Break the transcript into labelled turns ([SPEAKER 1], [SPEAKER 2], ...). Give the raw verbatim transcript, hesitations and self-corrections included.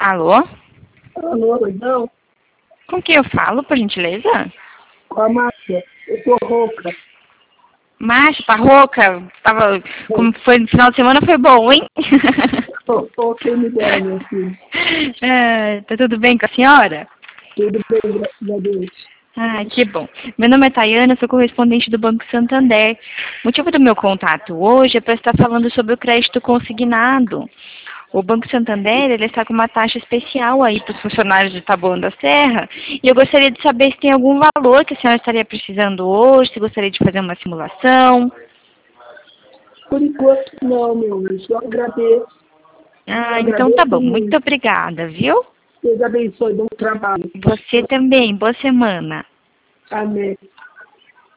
[SPEAKER 1] Alô?
[SPEAKER 2] Alô, não?
[SPEAKER 1] Com quem eu falo, por gentileza?
[SPEAKER 2] Com a Márcia. Eu tô rouca.
[SPEAKER 1] Márcia, tá rouca? Tava, como foi no final de semana, foi bom, hein?
[SPEAKER 2] Tô, tô sem ideia, meu filho.
[SPEAKER 1] É, tá tudo bem com a senhora?
[SPEAKER 2] Tudo bem, graças a Deus.
[SPEAKER 1] Ah, que bom. Meu nome é Tayana, sou correspondente do Banco Santander. O motivo do meu contato hoje é para estar falando sobre o crédito consignado. O Banco Santander, ele está com uma taxa especial aí para os funcionários de Taboão da Serra. E eu gostaria de saber se tem algum valor que a senhora estaria precisando hoje, se gostaria de fazer uma simulação.
[SPEAKER 2] Por enquanto, não, meu. Eu só agradeço.
[SPEAKER 1] Ah,
[SPEAKER 2] Eu
[SPEAKER 1] então tá
[SPEAKER 2] agradeço
[SPEAKER 1] bom. Muito
[SPEAKER 2] muito.
[SPEAKER 1] obrigada, viu?
[SPEAKER 2] Deus abençoe. Bom trabalho.
[SPEAKER 1] Você também. Boa semana.
[SPEAKER 2] Amém.